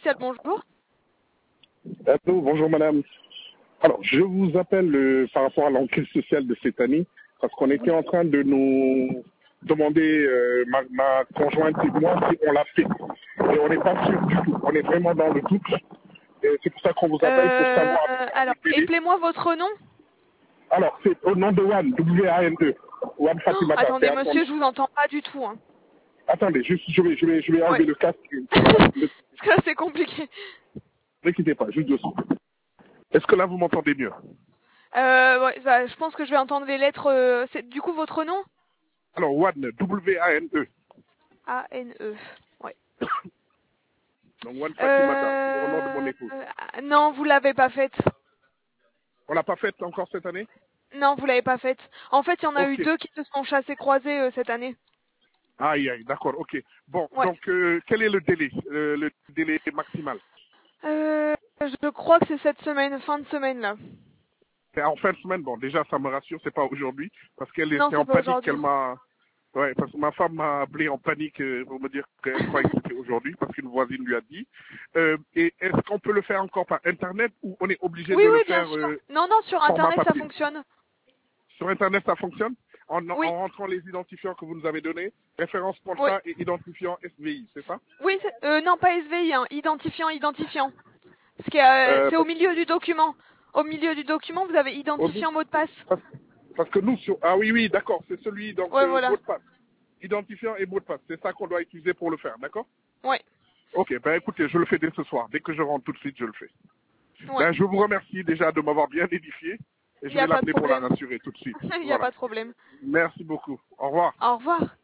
social, bonjour. Allô, bonjour madame. Alors, je vous appelle par rapport à l'enquête sociale de cette année, parce qu'on était en train de nous demander, ma conjointe et moi, si on l'a fait. Et on n'est pas sûr du tout. On est vraiment dans le doute. Et c'est pour ça qu'on vous appelle pour savoir. Alors, appelez-moi votre nom. Alors, c'est au nom de Wan, W-A-N-E. Wan Fatimata. Attendez, monsieur, je vous entends pas du tout. Hein. Attendez, juste, je vais enlever le casque. Parce que là, c'est compliqué. Ne quittez pas, juste 2 secondes. Est-ce que là, vous m'entendez mieux? Ouais, bah, je pense que je vais entendre les lettres. C'est du coup votre nom? Alors, Wan, W-A-N-E. A-N-E, ouais. Donc, Wan Fatimata, c'est au nom de mon épouse. Non, vous l'avez pas faite. On l'a pas faite encore cette année? Non, vous l'avez pas faite. En fait, il y en a eu 2 qui se sont chassés-croisés cette année. Aïe, d'accord, ok. Bon, ouais. Donc, quel est le délai maximal? Je crois que c'est cette semaine, fin de semaine, là. En fin de semaine, bon, déjà, ça me rassure, c'est pas aujourd'hui, parce qu'elle était en pas panique, ouais, parce que ma femme m'a appelé en panique pour me dire qu'elle croyait que c'était aujourd'hui, parce qu'une voisine lui a dit. Et est-ce qu'on peut le faire encore par Internet ou on est obligé de le faire bien sûr. Non, sur Internet, ça fonctionne. Sur Internet, ça fonctionne en rentrant les identifiants que vous nous avez donnés, référence POLSA et identifiant SVI, c'est ça? Oui, non, pas SVI, hein, identifiant. C'est au milieu du document. Au milieu du document, vous avez identifiant mot de passe. Parce que nous, ah oui, d'accord, c'est celui, donc voilà. mot de passe. Identifiant et mot de passe, c'est ça qu'on doit utiliser pour le faire, d'accord? Ouais. Ok, écoutez, je le fais dès ce soir. Dès que je rentre tout de suite, je le fais. Ouais. Je vous remercie déjà de m'avoir bien édifié. Et je vais l'appeler pour la rassurer tout de suite. Il n'y a pas de problème. Merci beaucoup. Au revoir. Au revoir.